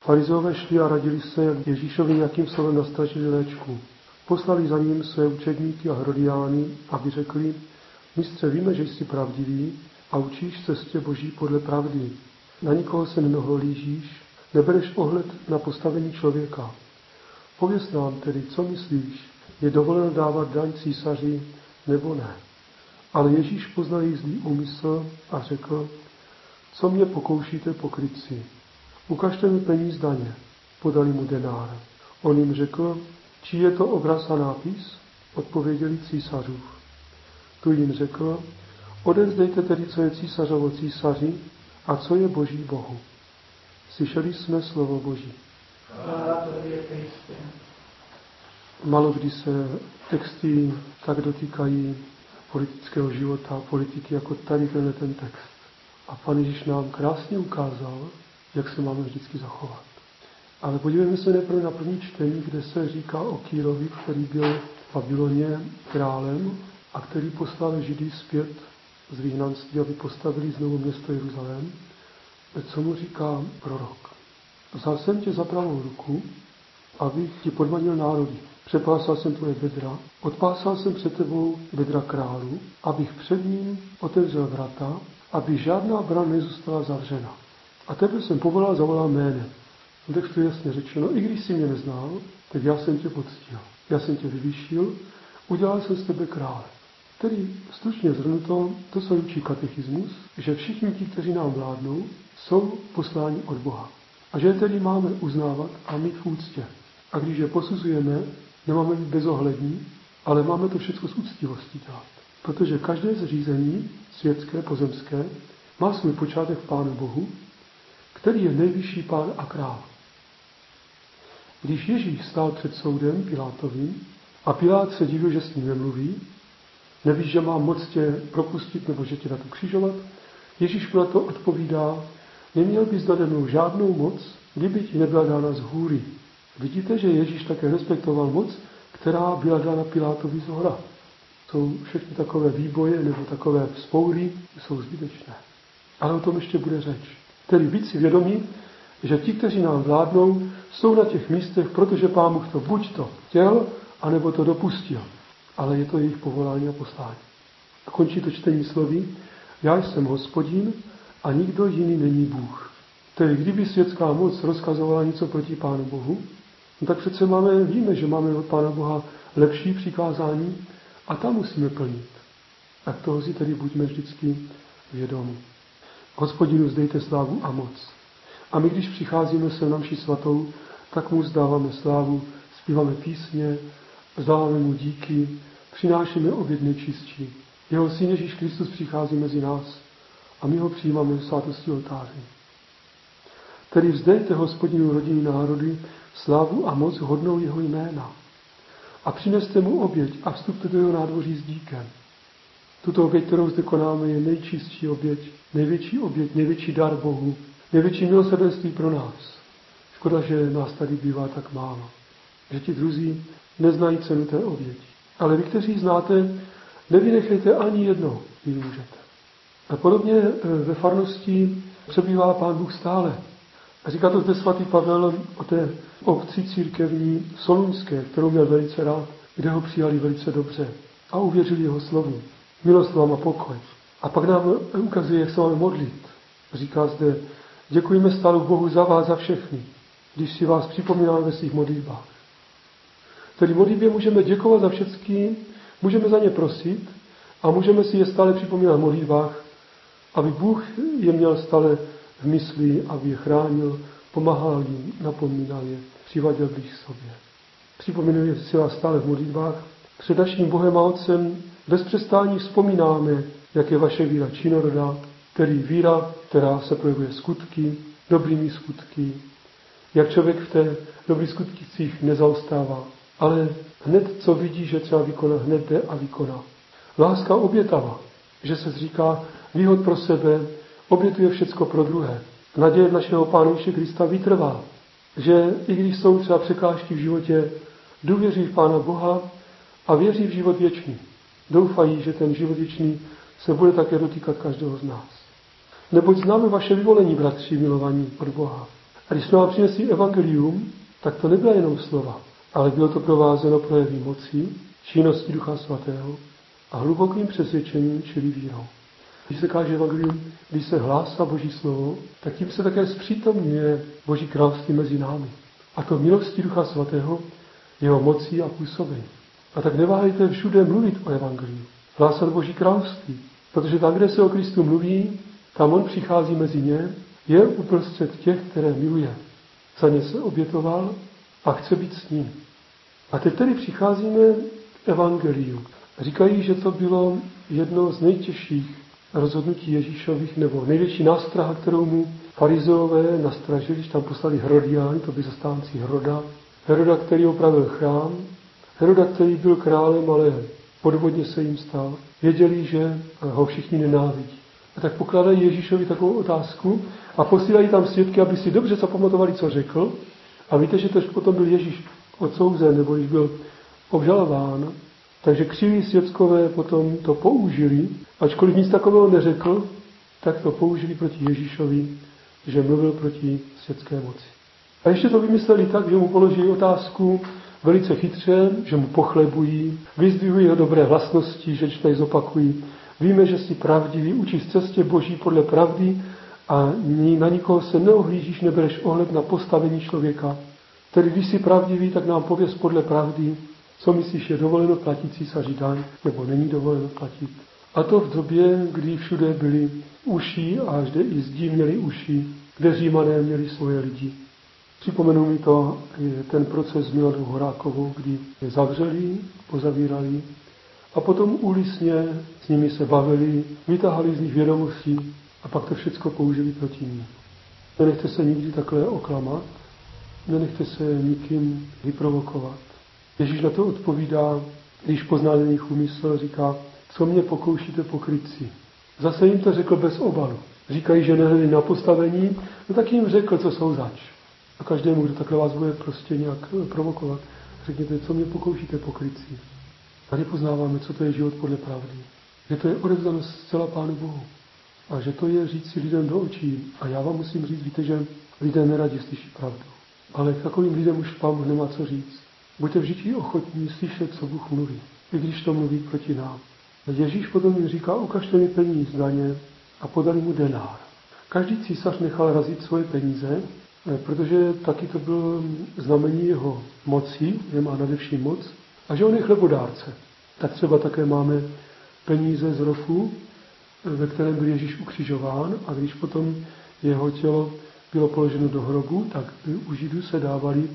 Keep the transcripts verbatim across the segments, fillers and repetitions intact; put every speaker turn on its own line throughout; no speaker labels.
Farizeové šli a radili se, jak Ježíšovi nějakým slovem nastražili léčku. Poslali za ním své učedníky a Herodiány, aby řekli: Mistře, víme, že jsi pravdivý a učíš cestě Boží podle pravdy. Na nikoho se nenohlížíš, nebereš ohled na postavení člověka. Pověz nám tedy, co myslíš, je dovoleno dávat daň císaři nebo ne? Ale Ježíš poznal jejich zlý úmysl a řekl: Co mě pokoušíte, pokrytci? Ukažte mi peníz daně. Podali mu denár. On jim řekl: Čí je to obraz a nápis? Odpověděli: Císařův. Tu jim řekl: Odevzdejte tedy, co je císařovo císaři a co je Boží Bohu. Slyšeli jsme slovo Boží. Málo kdy se texty tak dotýkají politického života, politiky, jako tady tenhle ten text. A Pán Ježíš nám krásně ukázal, jak se máme vždycky zachovat. Ale podívejme se nejprve na první čtení, kde se říká o Kýrovi, který byl v Babyloně králem a který poslal Židy zpět z vyhnanství, aby postavili znovu město Jeruzalém. Co mu říká prorok? Vzal jsem tě za pravou ruku, abych ti podmanil národy. Přepásal jsem tvoje bedra, odpásal jsem před tebou bedra králu, abych před ním otevřel vrata, aby žádná brána nezůstala zavřena. A tebe jsem povolal, zavolal jménem. V textu je jasně řečeno: i když jsi mě neznal, tak já jsem tě poctil. Já jsem tě vyvýšil, udělal jsem z tebe krále. Tedy stručně zhrnuto, to se učí katechismus, že všichni ti, kteří nám vládnou, jsou posláni od Boha. A že tedy máme uznávat a mít v úctě. A když je posuzujeme, nemáme být bezohlední, ale máme to všechno s úctivostí dělat. Protože každé zřízení, světské, pozemské, má svůj počátek v Pánu Bohu, který je nejvyšší Pán a král. Když Ježíš stál před soudem Pilátovým a Pilát se divil, že s ním nemluví, nevíš, že má moc tě propustit nebo že tě dát ukřižovat, Ježíš mu na to odpovídá: neměl bys nade mnou žádnou moc, kdyby ti nebyla dána z hůry. Vidíte, že Ježíš také respektoval moc, která byla dána Pilátovi z hora. Jsou všechny takové výboje nebo takové vzpoury, jsou zbytečné. Ale o tom ještě bude řeč. Tedy být si vědomí, že ti, kteří nám vládnou, jsou na těch místech, protože Pán Bůh to buď to chtěl, anebo to dopustil. Ale je to jejich povolání a poslání. A končí to čtení slovy: já jsem Hospodin a nikdo jiný není Bůh. Tedy kdyby světská moc rozkazovala něco proti Pánu Bohu, no tak přece máme, víme, že máme od Pána Boha lepší přikázání a tam musíme plnit. Tak toho si tedy buďme vždycky vědomí. Hospodinu vzdejte slávu a moc. A my, když přicházíme sem na mši svatou, tak mu vzdáváme slávu, zpíváme písně, vzdáváme mu díky, přinášíme oběd nejčistší. Jeho syn Ježíš Kristus přichází mezi nás a my ho přijímáme v svátosti oltáře. Tedy vzdejte Hospodinu rodiny národy slávu a moc hodnou jeho jména. A přineste mu oběť a vstupte do jeho nádvoří s díkem. Tuto oběť, kterou zde konáme, je nejčistší oběť, největší oběť, největší dar Bohu, největší milosrdenství pro nás. Škoda, že nás tady bývá tak málo. Že ti druzí neznají cenu té oběti. Ale vy, kteří znáte, nevynechejte ani jednou, když můžete. A podobně ve farnosti přebývá Pán Bůh stále. A říká to zde svatý Pavel o té obci církevní Solunské, kterou měl velice rád, kde ho přijali velice dobře a uvěřili jeho slovu. Milost vám a pokoj. A pak nám ukazuje, jak se máme modlit. Říká zde: děkujeme stále Bohu za vás, za všechny, když si vás připomínáme ve svých modlitbách. Tedy modlitbě můžeme děkovat za všechny, můžeme za ně prosit a můžeme si je stále připomínat v modlitbách, aby Bůh je měl stále v mysli, aby je chránil, pomáhal jim, napomínal je, přiváděl blíž k sobě. Připomínáme si vás stále v modlitbách. Před naším Bohem a Otcem bez přestání vzpomínáme, jak je vaše víra činorodá, tedy víra, která se projevuje skutky, dobrými skutky, jak člověk v té dobrých skutkicích nezaostává, ale hned, co vidí, že třeba vykoná, hned jde a vykoná. Láska obětava, že se zříká výhod pro sebe, obětuje všecko pro druhé. Naděje našeho Pána Ježíše Krista vytrvá, že i když jsou třeba překážky v životě, důvěří v Pána Boha a věří v život věčný. Doufají, že ten život věčný se bude také dotýkat každého z nás. Neboť známe vaše vyvolení, bratři milovaní od Boha. A když jsme vám přinesli evangelium, tak to nebyla jenom slova, ale bylo to provázeno projevy moci, činností Ducha Svatého a hlubokým přesvědčením, čili vírou. Když se káže evangelium, když se hlásá Boží slovo, tak tím se také zpřítomňuje Boží království mezi námi. A to milostí Ducha Svatého, jeho mocí a působení. A tak neváhejte všude mluvit o evangeliu, hlásat Boží království, protože tam, kde se o Kristu mluví, tam on přichází mezi ně, je uprostřed těch, které miluje. Za ně se obětoval a chce být s ním. A teď tedy přicházíme k evangeliu. Říkají, že to bylo jedno z nejtěžších rozhodnutí Ježíšových, nebo největší nástraha, kterou mu farizeové nastražili, když tam poslali Herodiány, to by zastánci Heroda. Heroda, který opravil chrám, Heroda, který byl králem, ale podvodně se jim stal. Věděli, že ho všichni nenávidí. A tak pokládají Ježíšovi takovou otázku a posílají tam svědky, aby si dobře zapamatovali, co řekl. A víte, že tož potom byl Ježíš odsouzen, nebo když byl obžalován, takže křiví svědkové potom to použili, ačkoliv nic takového neřekl, tak to použili proti Ježíšovi, že mluvil proti světské moci. A ještě to vymysleli tak, že mu položí otázku velice chytře, že mu pochlebují, vyzdvihují jeho dobré vlastnosti, že tady zopakují. Víme, že jsi pravdivý, učíš cestě Boží podle pravdy a na nikoho se neohlížíš, nebereš ohled na postavení člověka. Tedy když jsi pravdivý, tak nám pověz podle pravdy, co myslíš, je dovoleno platit císaři daň, nebo není dovoleno platit. A to v době, kdy všude byli uši a kde i zdi měli uši, kde Římané měli svoje lidi. Připomenu mi to ten proces s Miladou Horákovou, kdy je zavřeli, pozavírali a potom úlisně s nimi se bavili, vytahali z nich vědomostí a pak to všechno použili proti ní. Nenechte se nikdy takhle oklamat, nenechte se nikým vyprovokovat. Ježíš na to odpovídá, když pozná jejich úmysl, říká, co mě pokoušíte pokrytci. Zase jim to řekl bez obalu. Říkají, že nehledí na postavení, no tak jim řekl, co jsou zač. A každému, kdo takhle vás bude prostě nějak provokovat, řekněte, co mě pokoušíte pokrytci. Tady poznáváme, co to je život podle pravdy. Že to je odevzdanost zcela Pánu Bohu. A že to je říct si lidem do očí. A já vám musím říct, víte, že lidé neradi slyší pravdu. Ale k takovým lidem už Pán Bůh nemá co říct. Buďte vždycky ochotní slyšet, co Bůh mluví, i když to mluví proti nám. Ježíš potom jim říká, ukažte mi peníz daně a podali mu denár. Každý císař nechal razit svoje peníze, protože taky to bylo znamení jeho moci, že má nadevším moc, a že on je chlebodárce. Tak třeba také máme peníze z rofu, ve kterém byl Ježíš ukřižován, a když potom jeho tělo bylo položeno do hrobu, tak u Židů se dávali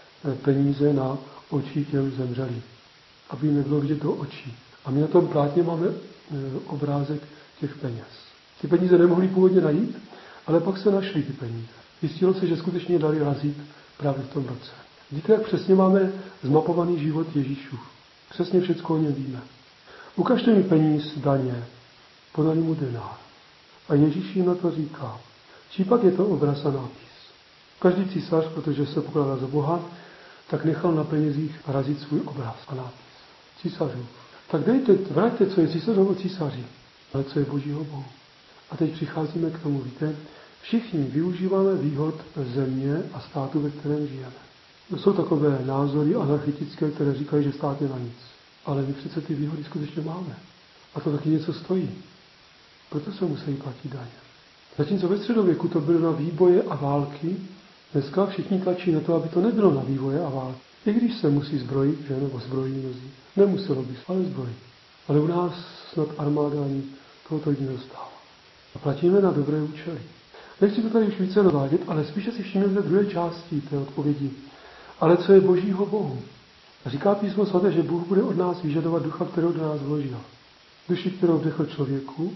peníze na oči těl zemřelých, aby jim nebylo vidět do očí. A my na tom plátně máme obrázek těch peněz. Ty peníze nemohli původně najít, ale pak se našly ty peníze. Zjistilo se, že skutečně dali razit právě v tom roce. Víte, jak přesně máme zmapovaný život Ježíšův. Přesně všechno o něm víme. Ukažte mi peníz daně, podali mu denár. A Ježíš jim na to říká, či pak je to obraz a nápis. Každý císař, protože se pokládá za Boha, tak nechal na penězích razit svůj obraz a nápis. Císařů. Tak dejte, vraťte, co je císařovo císaři, ale co je Božího Bohu. A teď přicházíme k tomu, víte, všichni využíváme výhod země a státu, ve kterém žijeme. To jsou takové názory anarchistické, které říkají, že stát je na nic. Ale my přece ty výhody skutečně máme. A to taky něco stojí. Proto se musí platit daně. Zatímco ve středověku to bylo na výboje a války, dneska všichni tlačí na to, aby to nebylo na výboje a války. I když se musí zbrojit, že, nebo zbrojí mnozí. Nemuselo by, ale zbrojit. Ale u nás snad armáda ani tohoto jde nedostává. A platíme na dobré účely. Nechci to tady už více rozvádět, ale spíše si všimněte druhé části té odpovědi. Ale co je Božího Bohu? Říká Písmo svaté, že Bůh bude od nás vyžadovat ducha, kterou do nás vložil. Duši, kterou vdechl člověku,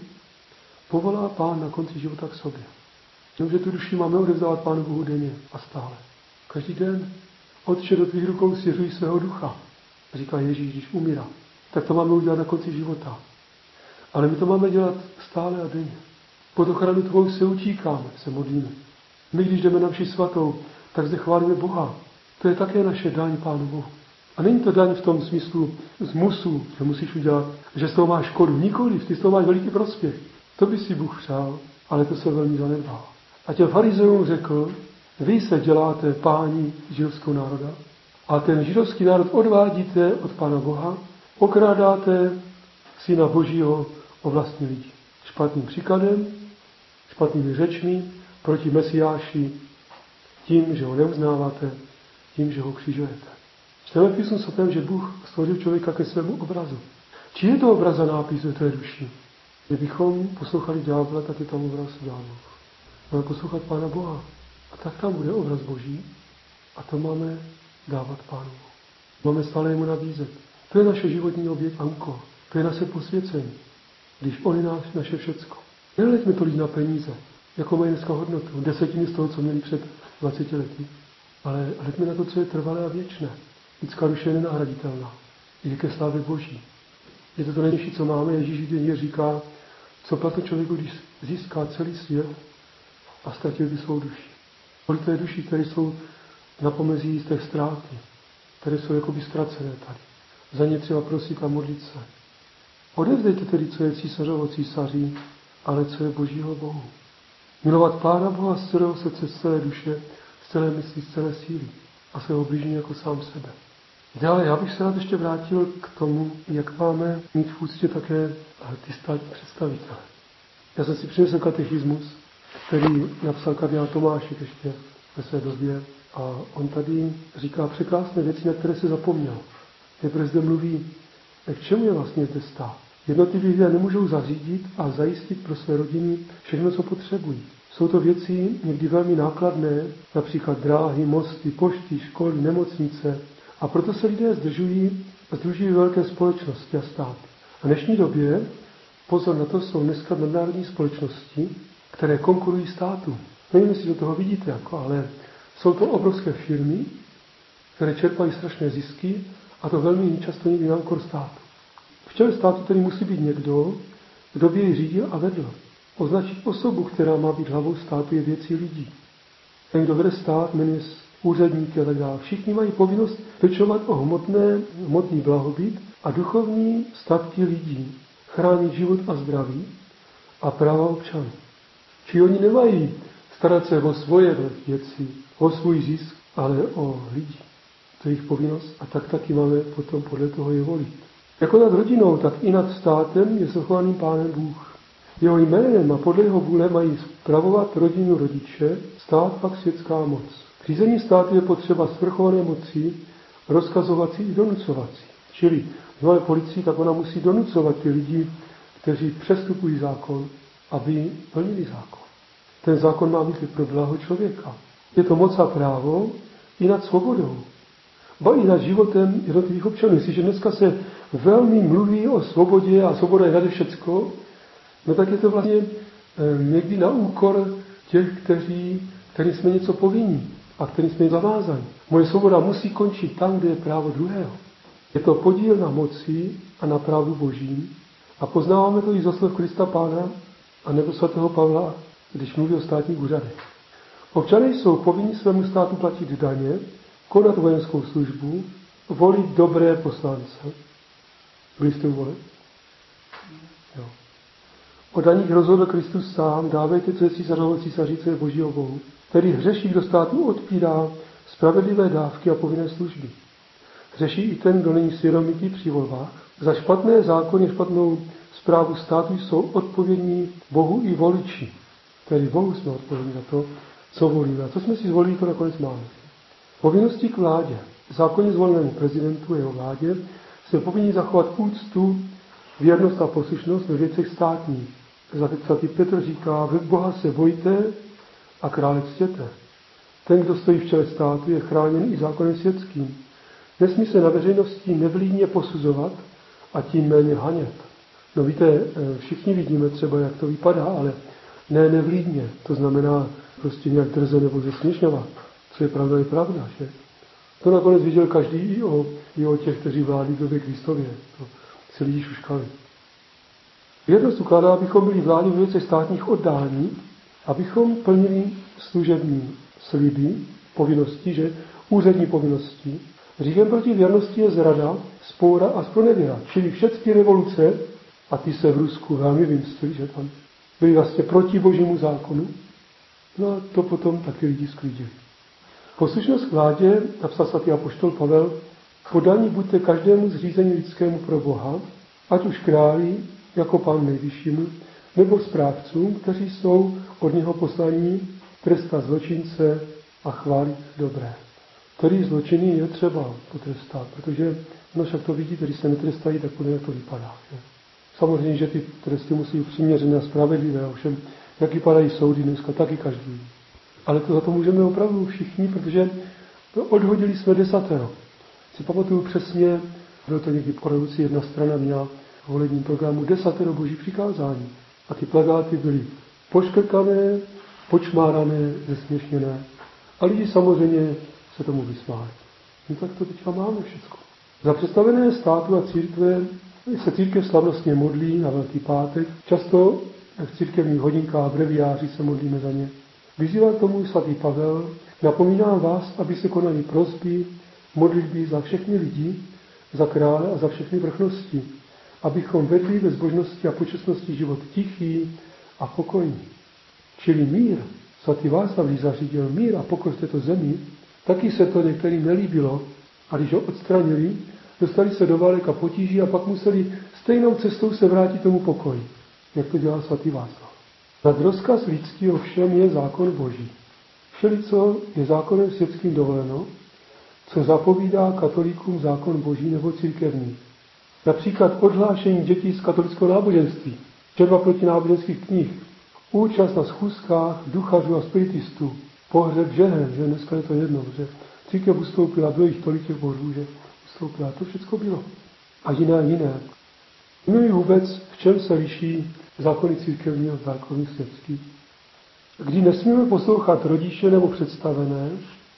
povolá Pán na konci života k sobě. Jenomže tu duši máme odevzdávat Pánu Bohu denně a stále. Každý den. Otče, do tvých rukou svěřuji svého ducha. Říká Ježíš, když umírá. Tak to máme udělat na konci života. Ale my to máme dělat stále a denně. Pod ochranu tvou se utíkáme, se modlíme. My, když jdeme na mši svatou, tak zde chválíme Boha. To je také naše daň Pánu Bohu. A není to daň v tom smyslu z musu, že musíš udělat, že z toho máš škodu. Nikoliv, ty z toho máš veliký prospěch. To by si Bůh přál, ale to se velmi zanedbá. A těm farizeům řekl, Vy se děláte páni židovského národa a ten židovský národ odvádíte od Pána Boha, okrádáte Syna Božího o vlastní lidi. Špatným příkladem, špatnými řečmi proti Mesiáši, tím, že ho neuznáváte, tím, že ho křižujete. Čteme písmu o tom, že Bůh stvořil člověka ke svému obrazu. Či je to obraz a nápis ve tvé duši? Kdybychom poslouchali ďábla, tak je tam obraz ďáblův. Máme poslouchat Pána Boha. A tak tam bude obraz Boží a to máme dávat Pánu. Máme stále jemu nabízet. To je naše životní oběť a úkol. To je naše posvěcení. Když on je náš, naše všecko. Nehleďme tolik na peníze, jako mají dneska hodnotu. Desetiny z toho, co měli před dvaceti lety. Ale hleďme na to, co je trvalé a věčné. Lidská duše je nenahraditelná. Je ke slávě Boží. Je to to největší, co máme. Ježíš denně říká, co platí člověku, když získá celý svět a ztratil by svou duši. Kolik to je duší, které jsou na pomezí jisté ztráty, které jsou jakoby ztracené tady. Za ně třeba prosit a modlit se. Odevzdejte tedy, co je císařovo císaří, ale co je Božího Bohu. Milovat Pána Boha z celého srdce, z celé duše, z celé mysli, z celé síly a svého bližní jako sám sebe. Dále já bych se rád ještě vrátil k tomu, jak máme mít v úctě také ty státní představitele. Já jsem si přinesl katechismus, který napsal kardinál Tomášek ještě ve své době a on tady říká překrásné věci, na které se zapomněl. Nejprve zde mluví, k čemu je vlastně zde stát. Jednotliví lidé nemůžou zařídit a zajistit pro své rodiny všechno, co potřebují. Jsou to věci někdy velmi nákladné, například dráhy, mosty, pošty, školy, nemocnice. A proto se lidé zdržují a združují velké společnosti a státy. A v dnešní době, pozor na to, jsou dneska nadnárodní společnosti, které konkurují státu. Nevím, jestli do toho vidíte, jako, ale jsou to obrovské firmy, které čerpají strašné zisky a to velmi často někdy na úkor státu. V čele státu tedy musí být někdo, kdo by jej řídil a vedl. Označit osobu, která má být hlavou státu, je věcí lidí. Ten, kdo vede stát, jmenuje úředníky a tak dále. Všichni mají povinnost pečovat o hmotné, hmotný blahobyt a duchovní statky lidí, chránit život a zdraví a práva občanů. Či oni nemají starat se o svoje věci, o svůj zisk, ale o lidi. To je jejich povinnost a tak taky máme potom podle toho je volit. Jako nad rodinou, tak i nad státem je svrchovaným Pánem Bůh. Jeho jménem a podle jeho vůle mají spravovat rodinu rodiče, stát pak světská moc. K řízení státu je potřeba svrchované moci, rozkazovací i donucovací. Čili, když máme policii, tak ona musí donucovat ty lidi, kteří přestupují zákon, aby plnili zákon. Ten zákon má být pro blaho člověka. Je to moc a právo i nad svobodou, ba i nad životem jednotlivých občanů. Jestliže dneska se velmi mluví o svobodě a svoboda je nade všecko, no tak je to vlastně e, někdy na úkor těch, kteří, kterým jsme něco povinní a kterým jsme zavázaní. Moje svoboda musí končit tam, kde je právo druhého. Je to podíl na moci a na právu Božím a poznáváme to i z slov Krista Pána a nebo svatého Pavla, když mluví o státních úřadech. Občané jsou povinni svému státu platit daně, konat vojenskou službu, volit dobré poslance. Byli jste volit? Jo. O daních rozhodl Kristus sám, dávejte, co je císařovo císaři, co je Božího Bohu. Tedy hřeší, kdo státu odpírá spravedlivé dávky a povinné služby. Hřeší i ten, kdo není svědomitý při volbách. Za špatné zákony, špatnou správu státu jsou odpovědní Bohu i voliči. Tedy Bohu jsme odpovědní za to, co volíme. A co jsme si zvolili, to nakonec máme. Povinnosti k vládě. Zákonně zvolenému prezidentu a jeho vládě jsme povinni zachovat úctu, věrnost a poslušnost ve věcech státních. Svatý Petr říká, vy Boha se bojte a krále ctěte. Ten, kdo stojí v čele státu, je chráněn i zákonem světským. Nesmí se na veřejnosti nevlídně posuzovat a tím méně hanět. No víte, všichni vidíme třeba, jak to vypadá, ale ne nevlídně. To znamená prostě nějak drze nebo zesměšňovat. Co je pravda, je pravda, že? To nakonec viděl každý i o, i o těch, kteří vládli v době Kristově. To si lidi šuškali. Věrnost ukládá, abychom byli vládli v věcech státních oddání, abychom plnili služební sliby, povinnosti, že? Úřední povinnosti. Říkem proti věrnosti je zrada, spoura a zpronevěra. Čili všechny revoluce, a ty se v Rusku velmi vymstily, že tam byly vlastně proti Božímu zákonu, no a to potom taky lidi sklidili. Poslušnost vládě, napsal svatý apoštol Pavel, podaní buďte každému zřízení lidskému pro Boha, ať už králi, jako pán nejvyššímu, nebo správcům, kteří jsou od něho poslaní trestat zločince a chválit dobré. Který zločiny je třeba potrestat, protože no však to vidíte, když se netrestají, tak podle jak to vypadá. Že? Samozřejmě, že ty tresty musí být přiměřené a spravedlivé, ovšem, jak vypadají soudy dneska, taky každý. Ale to za to můžeme opravdu všichni, protože odhodili jsme desatero. Si pamatuju přesně, bylo to někdy po revoluci, jedna strana měla v volebním programu desatero boží přikázání. A ty plakáty byly poškrkané, počmárané, zesměšněné. A lidi samozřejmě se tomu vysmáli. No tak to teďka máme všechno. Za představené státu a církve se církev slavnostně modlí na Velký pátek. Často v církevních hodinkách, breviáři se modlíme za ně. Vyzývá k tomu svatý Pavel, napomínám vás, aby se konaly prosby, modlitby za všechny lidi, za krále a za všechny vrchnosti, abychom vedli ve zbožnosti a počestnosti život tichý a pokojný. Čili mír, svatý Václav, když zařídil mír a pokoj v této zemi, taky se to některým nelíbilo a když ho odstranili, dostali se do válek a potíží a pak museli stejnou cestou se vrátit tomu pokoji, jak to dělal svatý Václav. Nad rozkaz lidský ovšem je zákon boží. Všeli, co je zákonem světským dovoleno, co zapovídá katolíkům zákon boží nebo církevní. Například odhlášení dětí z katolického náboženství, četba protináboženských knih, účast na schůzkách duchařů a spiritistů, pohřeb žehen, že dneska je to jedno, že církev ustoupila, bylo jich tolik těch božů, že ustoupila, to všechno bylo. A jiné, jiné. Nevím vůbec, v čem se liší zákony církevní od zákony světský. Kdy nesmíme poslouchat rodiče nebo představené,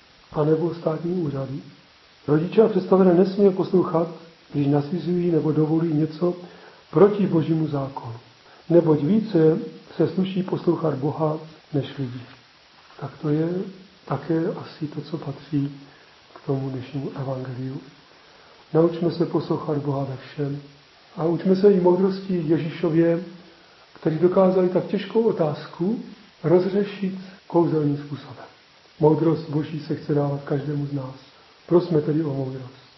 anebo státní úřady. Rodiče a představené nesmíme poslouchat, když nasvizují nebo dovolují něco proti božímu zákonu. Neboť více se sluší poslouchat Boha než lidí. Tak to je také asi to, co patří k tomu dnešnímu evangeliu. Naučme se poslouchat Boha ve všem a učme se i moudrosti Ježíšově, kteří dokázali tak těžkou otázku rozřešit kouzelným způsobem. Moudrost Boží se chce dávat každému z nás. Prosme tedy o moudrost.